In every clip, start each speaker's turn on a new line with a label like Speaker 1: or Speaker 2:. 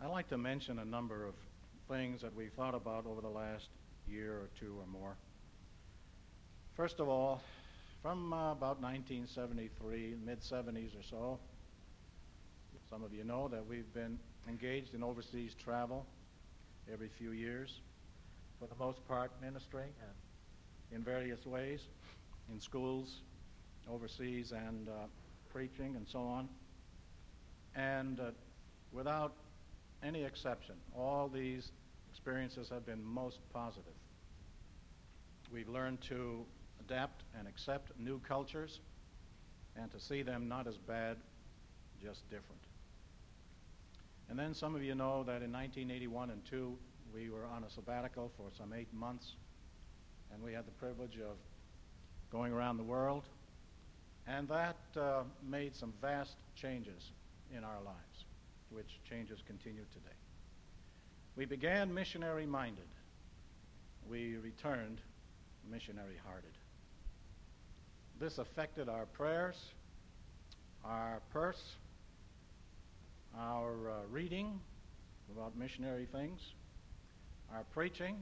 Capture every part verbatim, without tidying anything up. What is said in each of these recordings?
Speaker 1: I'd like to mention a number of things that we've thought about over the last year or two or more. First of all, from uh, about nineteen seventy-three, mid-seventies or so, some of you know that we've been engaged in overseas travel every few years, for the most part ministering and in various ways, in schools, overseas, and uh, preaching and so on. And uh, without any exception, all these experiences have been most positive. We've learned to adapt and accept new cultures and to see them not as bad, just different. And then some of you know that in nineteen eighty-one and two, we were on a sabbatical for some eight months, and we had the privilege of going around the world, and that uh, made some vast changes in our lives, which changes continue today. We began missionary-minded. We returned missionary-hearted. This affected our prayers, our purse, our uh, reading about missionary things, our preaching,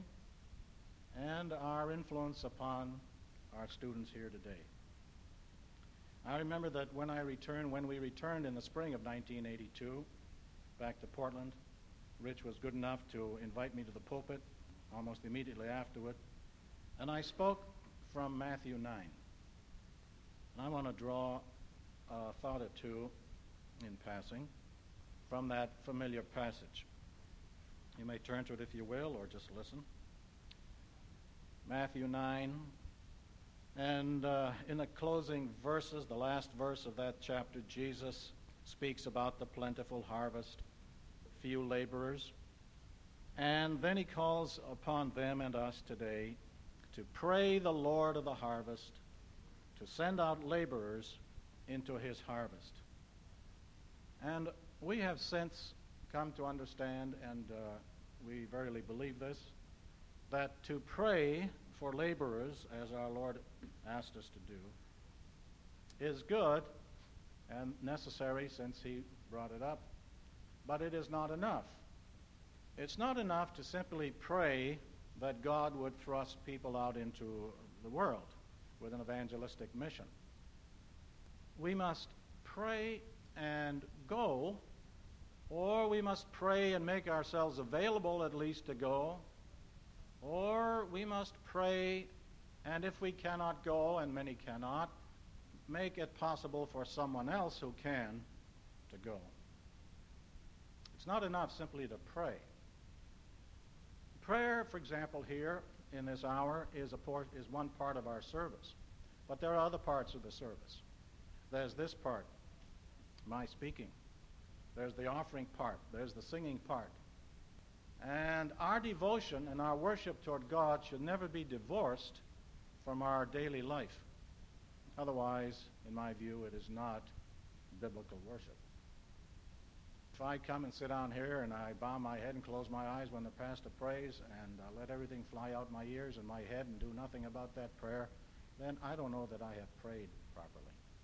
Speaker 1: and our influence upon our students here today. I remember that when I returned, when we returned in the spring of nineteen eighty-two, back to Portland, Rich was good enough to invite me to the pulpit almost immediately afterward, and I spoke from Matthew nine. And I want to draw a thought or two in passing from that familiar passage. You may turn to it if you will, or just listen. Matthew nine, and uh, in the closing verses, the last verse of that chapter, Jesus speaks about the plentiful harvest, few laborers, and then he calls upon them and us today to pray the Lord of the harvest to send out laborers into his harvest. And we have since come to understand, and uh, we verily believe this, that to pray for laborers, as our Lord asked us to do, is good and necessary since he brought it up, but it is not enough. It's not enough to simply pray that God would thrust people out into the world with an evangelistic mission. We must pray and go, or we must pray and make ourselves available at least to go, or we must pray, and if we cannot go, and many cannot, make it possible for someone else who can to go. It's not enough simply to pray. Prayer, for example, here in this hour is a por- is one part of our service, but there are other parts of the service. There's this part, my speaking. There's the offering part. There's the singing part. And our devotion and our worship toward God should never be divorced from our daily life. Otherwise, in my view, it is not biblical worship. If I come and sit down here and I bow my head and close my eyes when the pastor prays and uh, let everything fly out my ears and my head and do nothing about that prayer, then I don't know that I have prayed properly.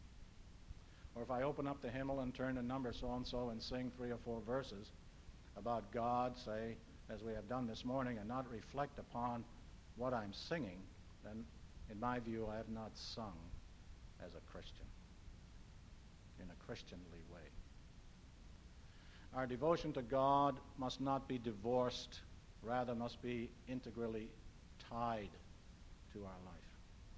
Speaker 1: Or if I open up the hymnal and turn to number so-and-so and sing three or four verses about God, say, as we have done this morning, and not reflect upon what I'm singing, then in my view I have not sung as a Christian, in a Christianly way. Our devotion to God must not be divorced, rather must be integrally tied to our life.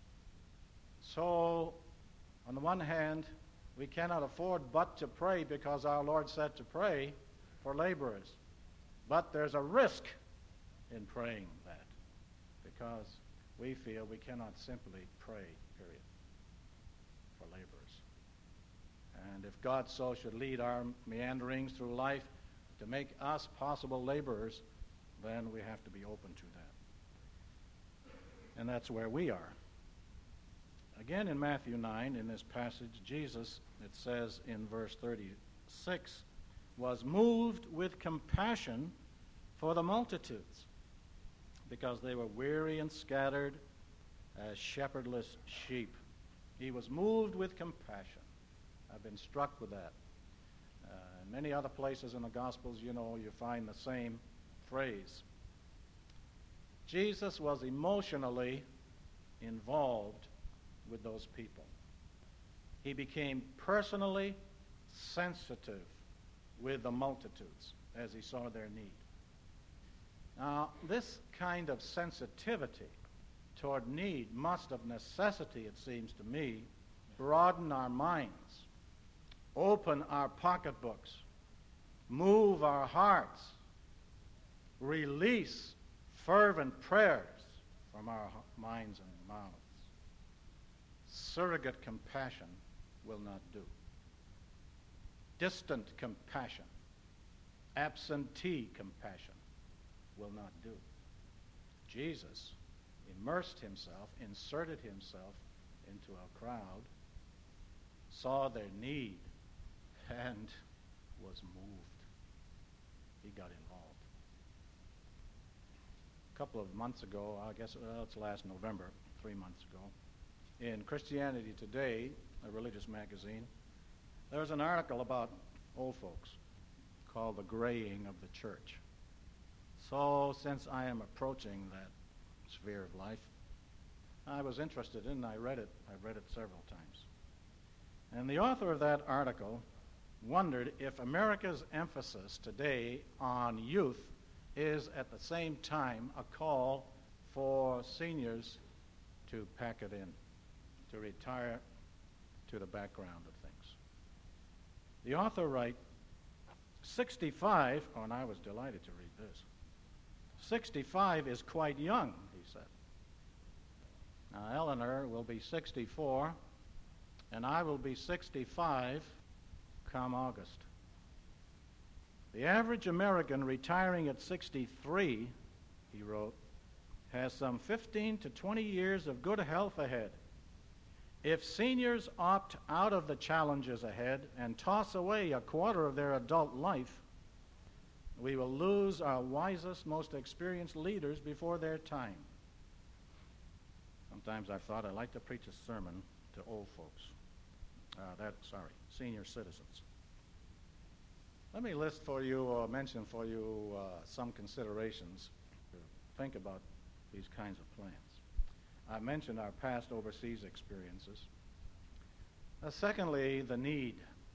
Speaker 1: So, on the one hand, we cannot afford but to pray because our Lord said to pray for laborers. But there's a risk in praying that because we feel we cannot simply pray, period, for laborers. And if God so should lead our meanderings through life to make us possible laborers, then we have to be open to that. And that's where we are. Again, in Matthew nine, in this passage, Jesus, it says in verse thirty-six, was moved with compassion for the multitudes, because they were weary and scattered as shepherdless sheep. He was moved with compassion. I've been struck with that. Uh, And many other places in the Gospels, you know, you find the same phrase. Jesus was emotionally involved with those people. He became personally sensitive with the multitudes as he saw their need. Now, this kind of sensitivity toward need must of necessity, it seems to me, broaden our minds, open our pocketbooks, move our hearts, release fervent prayers from our minds and mouths. Surrogate compassion will not do. Distant compassion, absentee compassion will not do. Jesus immersed himself, inserted himself into a crowd, saw their need, and was moved. He got involved. A couple of months ago, I guess well, it's last November, three months ago, in Christianity Today, a religious magazine, there was an article about old folks called The Graying of the Church. So since I am approaching that sphere of life, I was interested in it, and I read it. I've read it several times. And the author of that article wondered if America's emphasis today on youth is at the same time a call for seniors to pack it in, to retire to the background of things. The author writes, sixty-five, oh, and I was delighted to read this, sixty-five is quite young, he said. Now, Eleanor will be sixty-four, and I will be sixty-five come August. The average American retiring at sixty-three, he wrote, has some fifteen to twenty years of good health ahead. If seniors opt out of the challenges ahead and toss away a quarter of their adult life, we will lose our wisest, most experienced leaders before their time. Sometimes I've thought I'd like to preach a sermon to old folks. Uh, that, sorry, senior citizens. Let me list for you, or mention for you, uh, some considerations to think about these kinds of plans. I mentioned our past overseas experiences. Uh, secondly, the need.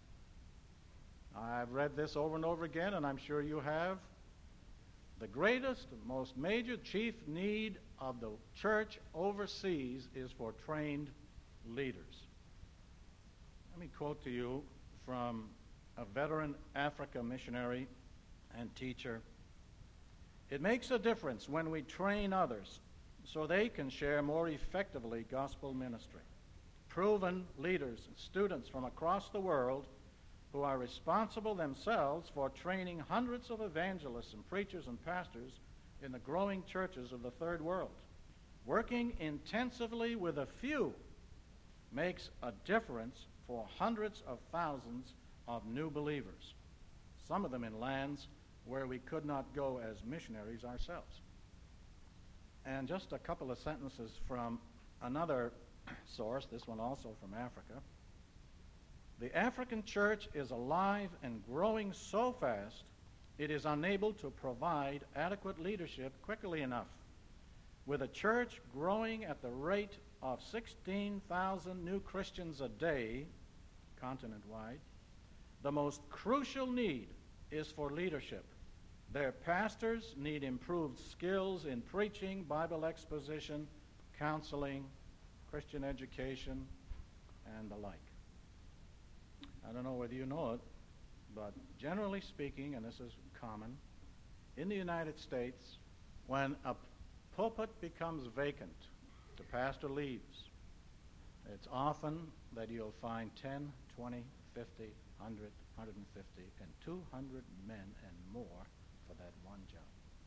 Speaker 1: I've read this over and over again, and I'm sure you have. The greatest, most major, chief need of the church overseas is for trained leaders. Let me quote to you from a veteran Africa missionary and teacher. It makes a difference when we train others so they can share more effectively gospel ministry. Proven leaders and students from across the world who are responsible themselves for training hundreds of evangelists and preachers and pastors in the growing churches of the third world. Working intensively with a few makes a difference for hundreds of thousands of new believers, some of them in lands where we could not go as missionaries ourselves. And just a couple of sentences from another source, this one also from Africa. The African church is alive and growing so fast, it is unable to provide adequate leadership quickly enough. With a church growing at the rate of sixteen thousand new Christians a day, continent-wide, the most crucial need is for leadership. Their pastors need improved skills in preaching, Bible exposition, counseling, Christian education, and the like. I don't know whether you know it, but generally speaking, and this is common, in the United States, when a pulpit becomes vacant, the pastor leaves, it's often that you'll find ten, twenty, fifty, one hundred, one hundred fifty, and two hundred men and more for that one job.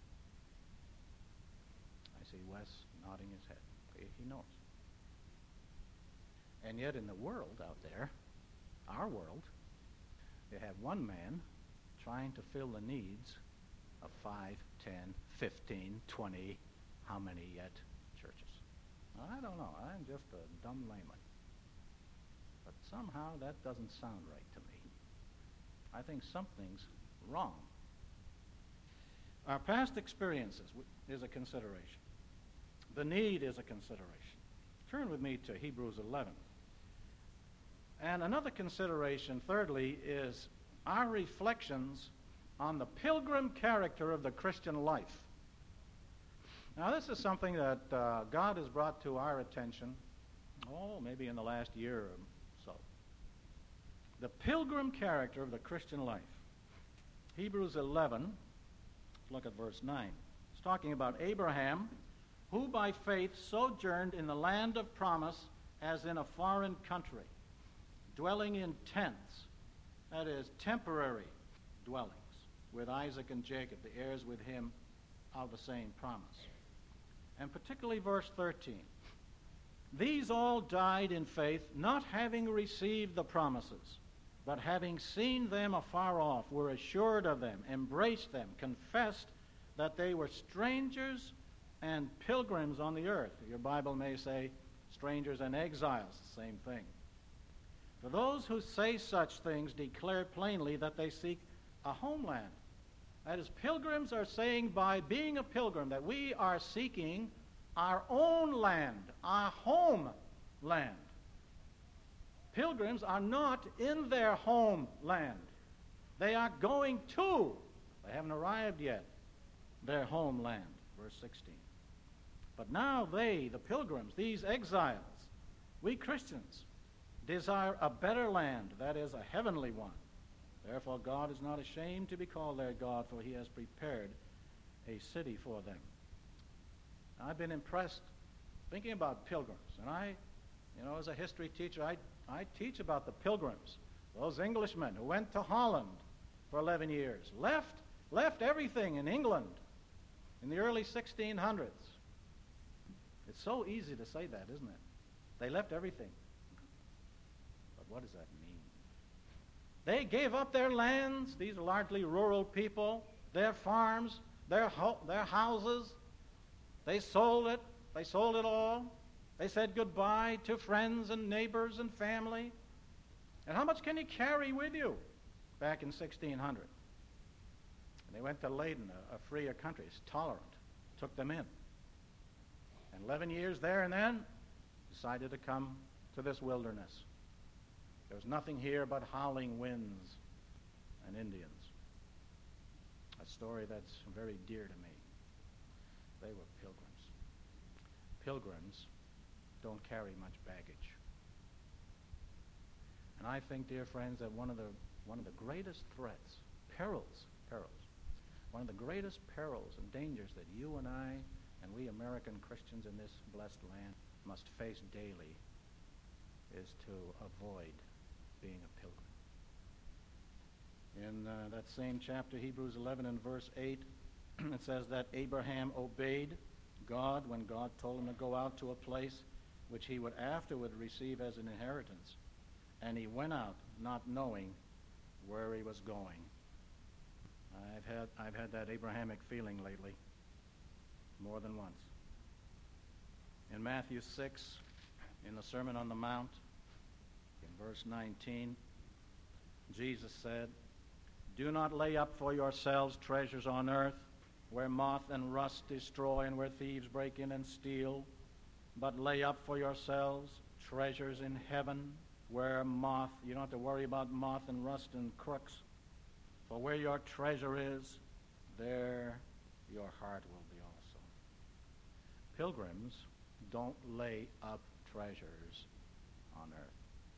Speaker 1: I see Wes nodding his head. He knows. And yet in the world out there, our world, you have one man trying to fill the needs of five, ten, fifteen, twenty, how many yet, churches. I don't know. I'm just a dumb layman. But somehow that doesn't sound right to me. I think something's wrong. Our past experiences is a consideration. The need is a consideration. Turn with me to Hebrews eleven. And another consideration, thirdly, is our reflections on the pilgrim character of the Christian life. Now, this is something that uh, God has brought to our attention, oh, maybe in the last year or so. The pilgrim character of the Christian life. Hebrews eleven, look at verse nine. It's talking about Abraham, who by faith sojourned in the land of promise as in a foreign country, dwelling in tents, that is, temporary dwellings, with Isaac and Jacob, the heirs with him of the same promise. And particularly verse thirteen. These all died in faith, not having received the promises, but having seen them afar off, were assured of them, embraced them, confessed that they were strangers and pilgrims on the earth. Your Bible may say strangers and exiles, the same thing. For those who say such things declare plainly that they seek a homeland. That is, pilgrims are saying by being a pilgrim that we are seeking our own land, our home land. Pilgrims are not in their homeland. They are going to, they haven't arrived yet, their homeland. Verse sixteen. But now they, the pilgrims, these exiles, we Christians, desire a better land, that is, a heavenly one. Therefore God is not ashamed to be called their God, for he has prepared a city for them. I've been impressed thinking about pilgrims, and I, you know, as a history teacher, I, I teach about the pilgrims, those Englishmen who went to Holland for eleven years, left, left everything in England in the early sixteen hundreds. It's so easy to say that, isn't it? They left everything. But what does that mean? They gave up their lands, these are largely rural people, their farms, their, ho- their houses. They sold it. They sold it all. They said goodbye to friends and neighbors and family. And how much can you carry with you back in sixteen hundred? And they went to Leyden, a, a freer country, it's tolerant, took them in. And eleven years there and then, decided to come to this wilderness. There was nothing here but howling winds and Indians. A story that's very dear to me. They were pilgrims. Pilgrims don't carry much baggage. And I think, dear friends, that one of the one of the greatest threats, perils, perils, one of the greatest perils and dangers that you and I and we American Christians in this blessed land must face daily is to avoid being a pilgrim. In uh, that same chapter, Hebrews eleven and verse eight, it says that Abraham obeyed God when God told him to go out to a place which he would afterward receive as an inheritance. And he went out not knowing where he was going. I've had, I've had that Abrahamic feeling lately, more than once. In Matthew six, in the Sermon on the Mount, in verse nineteen, Jesus said, "Do not lay up for yourselves treasures on earth, where moth and rust destroy and where thieves break in and steal, but lay up for yourselves treasures in heaven, where moth, you don't have to worry about moth and rust and crooks, for where your treasure is, there your heart will be also." Pilgrims don't lay up treasures on earth.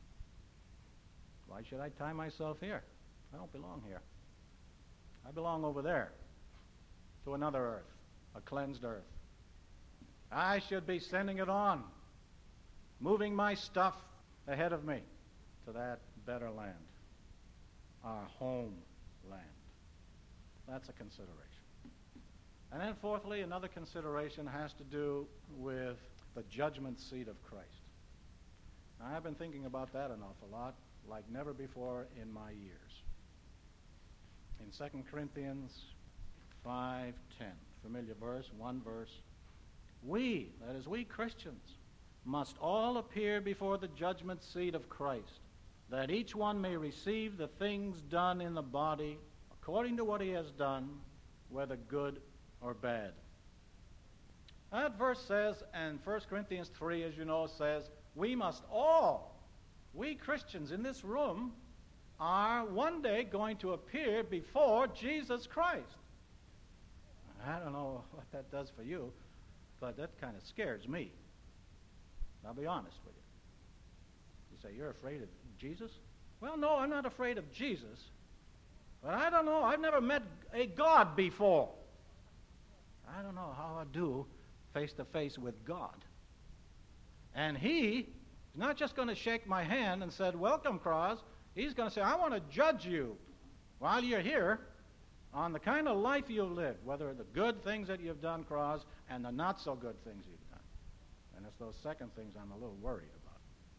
Speaker 1: Why should I tie myself here? I don't belong here. I belong over there, to another earth, a cleansed earth. I should be sending it on, moving my stuff ahead of me to that better land, our home land. That's a consideration. And then fourthly, another consideration has to do with the judgment seat of Christ. Now, I've been thinking about that an awful lot, like never before in my years. In Second Corinthians five ten, familiar verse, one verse, we, that is we Christians, must all appear before the judgment seat of Christ, that each one may receive the things done in the body according to what he has done, whether good or bad. That verse says, and First Corinthians three, as you know, says, we must all, we Christians in this room, are one day going to appear before Jesus Christ. I don't know what that does for you, but that kind of scares me. I'll be honest with you. You say, you're afraid of Jesus? Well, no, I'm not afraid of Jesus. But I don't know. I've never met a God before. I don't know how I do face to face with God. And he is not just going to shake my hand and said, welcome, Cross. He's going to say, I want to judge you while you're here on the kind of life you've lived, whether the good things that you've done, Cross, and the not so good things you've done. And it's those second things I'm a little worried about.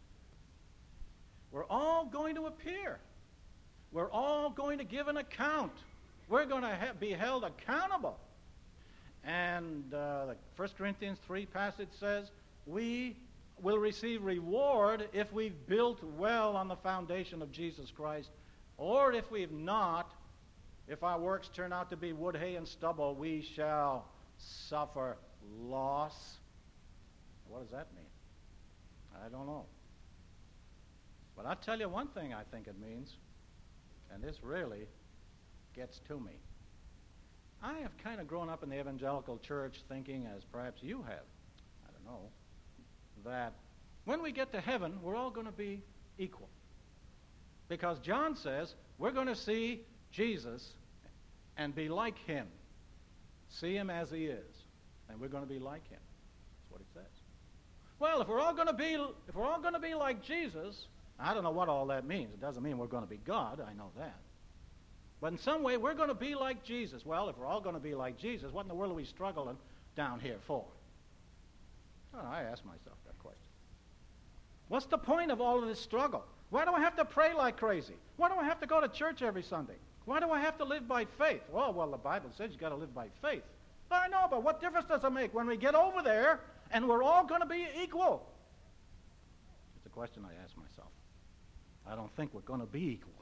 Speaker 1: We're all going to appear. We're all going to give an account. We're going to ha- be held accountable. And uh, the First Corinthians three passage says, we will receive reward if we've built well on the foundation of Jesus Christ, or if we've not, if our works turn out to be wood, hay, and stubble, we shall suffer loss. What does that mean? I don't know. But I'll tell you one thing I think it means, and this really gets to me. I have kind of grown up in the evangelical church thinking, as perhaps you have, I don't know, that when we get to heaven, we're all going to be equal. Because John says we're going to see Jesus and be like him. See him as he is. And we're going to be like him. That's what it says. Well, if we're all going to be if we're all going to be like Jesus, I don't know what all that means. It doesn't mean we're going to be God. I know that. But in some way, we're going to be like Jesus. Well, if we're all going to be like Jesus, what in the world are we struggling down here for? Well, I ask myself that question. What's the point of all of this struggle? Why do I have to pray like crazy? Why do I have to go to church every Sunday? Why do I have to live by faith? Well, well, the Bible says you've got to live by faith. I know, but what difference does it make when we get over there and we're all going to be equal? It's a question I ask myself. I don't think we're going to be equal.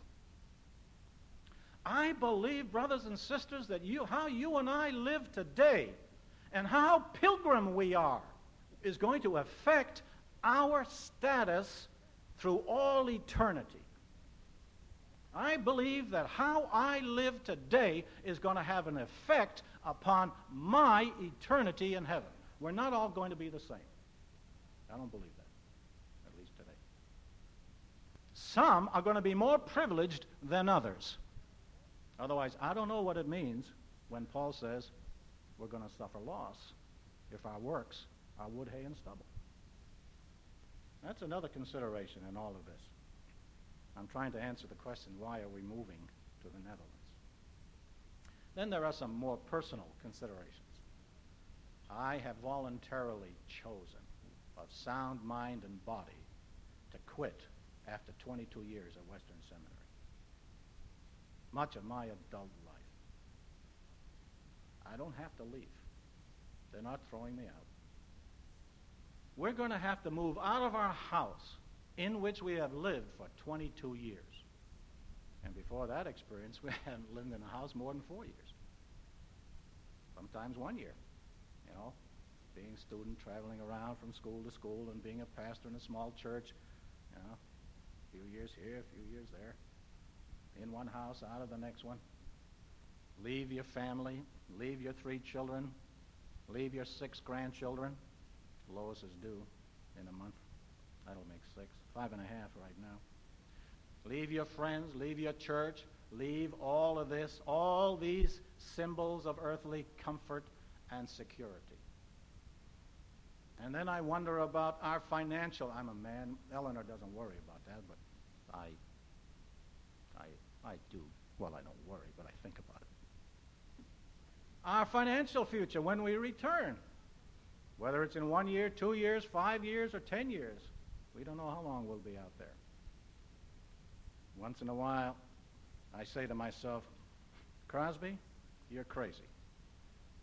Speaker 1: I believe, brothers and sisters, that you, how you and I live today and how pilgrim we are is going to affect our status through all eternity. I believe that how I live today is going to have an effect upon my eternity in heaven. We're not all going to be the same. I don't believe that, at least today. Some are going to be more privileged than others. Otherwise, I don't know what it means when Paul says we're going to suffer loss if our works are wood, hay, and stubble. That's another consideration in all of this. I'm trying to answer the question, why are we moving to the Netherlands? Then there are some more personal considerations. I have voluntarily chosen, of sound mind and body, to quit after twenty-two years at Western Seminary. Much of my adult life. I don't have to leave. They're not throwing me out. We're going to have to move out of our house in which we have lived for twenty-two years. And before that experience, we hadn't lived in a house more than four years. Sometimes one year, you know, being a student, traveling around from school to school, and being a pastor in a small church, you know, a few years here, a few years there. In one house, out of the next one. Leave your family, leave your three children, leave your six grandchildren. Lois is due in a month. That'll make six. Five and a half right now. Leave your friends, leave your church, leave all of this, all these symbols of earthly comfort and security. And then I wonder about our financial, I'm a man, Eleanor doesn't worry about that, but I, I, I do. Well, I don't worry, but I think about it. Our financial future when we return, whether it's in one year, two years, five years, or ten years. We don't know how long we'll be out there. Once in a while, I say to myself, Crosby, you're crazy.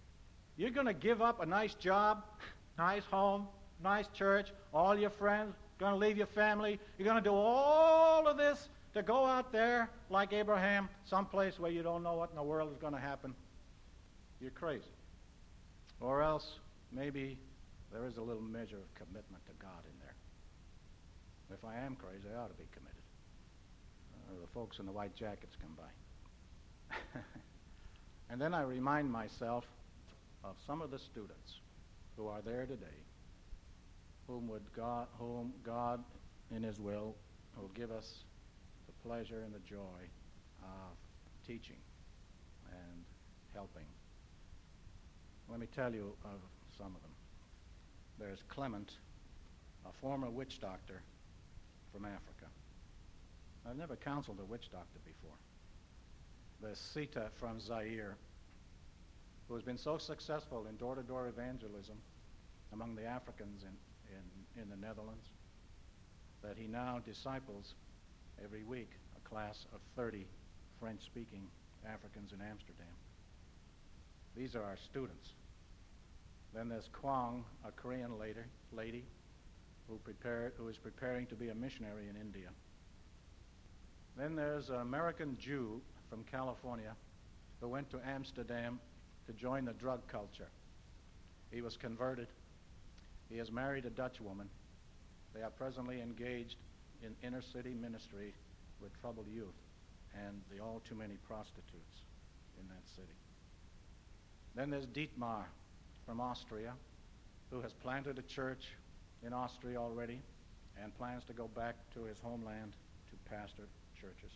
Speaker 1: You're going to give up a nice job, nice home, nice church, all your friends, You're going to leave your family. You're going to do all of this to go out there like Abraham, someplace where you don't know what in the world is going to happen. You're crazy. Or else, maybe there is a little measure of commitment to God in there. If I am crazy, I ought to be committed. Uh, the folks in the white jackets come by. And then I remind myself of some of the students who are there today, whom would God, whom God, in His will, will give us the pleasure and the joy of teaching and helping. Let me tell you of some of them. There's Clement, a former witch doctor from Africa. I've never counseled a witch doctor before. There's Sita from Zaire, who has been so successful in door-to-door evangelism among the Africans in, in, in the Netherlands that he now disciples every week a class of thirty French-speaking Africans in Amsterdam. These are our students. Then there's Kwang, a Korean lady, lady who, prepared, who is preparing to be a missionary in India. Then there's an American Jew from California who went to Amsterdam to join the drug culture. He was converted. He has married a Dutch woman. They are presently engaged in inner city ministry with troubled youth and the all too many prostitutes in that city. Then there's Dietmar from Austria, who has planted a church in Austria already and plans to go back to his homeland to pastor churches.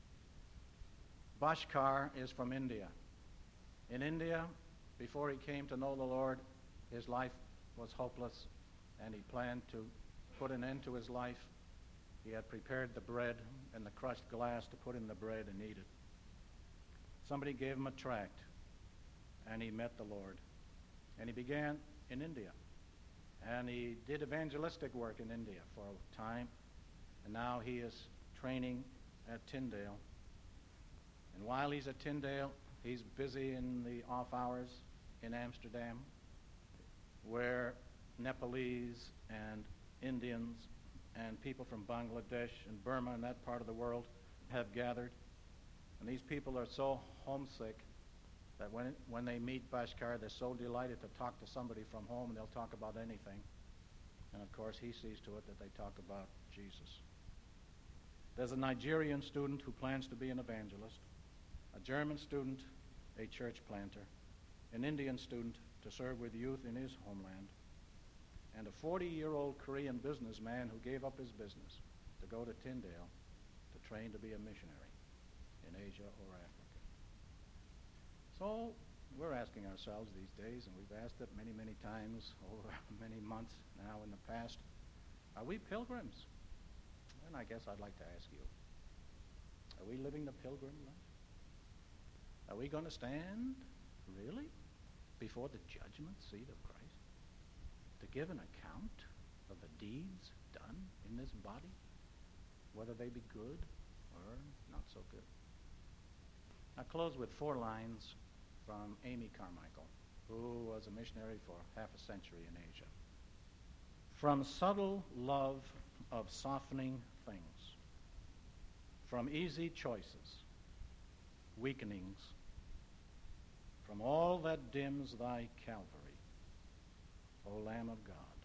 Speaker 1: Bhaskar is from India. In India, before he came to know the Lord, his life was hopeless, and he planned to put an end to his life. He had prepared the bread and the crushed glass to put in the bread and eat it. Somebody gave him a tract, and he met the Lord. And he began in India. And he did evangelistic work in India for a time, and now he is training at Tyndale. And while he's at Tyndale, he's busy in the off hours in Amsterdam, where Nepalese and Indians and people from Bangladesh and Burma and that part of the world have gathered. And these people are so homesick that when, when they meet Bhaskar, they're so delighted to talk to somebody from home, and they'll talk about anything. And of course, he sees to it that they talk about Jesus. There's a Nigerian student who plans to be an evangelist, a German student, a church planter, an Indian student to serve with youth in his homeland, and a forty-year-old Korean businessman who gave up his business to go to Tyndale to train to be a missionary in Asia or Africa. So we're asking ourselves these days, and we've asked it many, many times over many months now in the past, are we pilgrims? And I guess I'd like to ask you, are we living the pilgrim life? Are we going to stand, really, before the judgment seat of Christ to give an account of the deeds done in this body, whether they be good or not so good? I'll close with four lines from Amy Carmichael, who was a missionary for half a century in Asia. From subtle love of softening things, from easy choices, weakenings, from all that dims thy Calvary, O Lamb of God,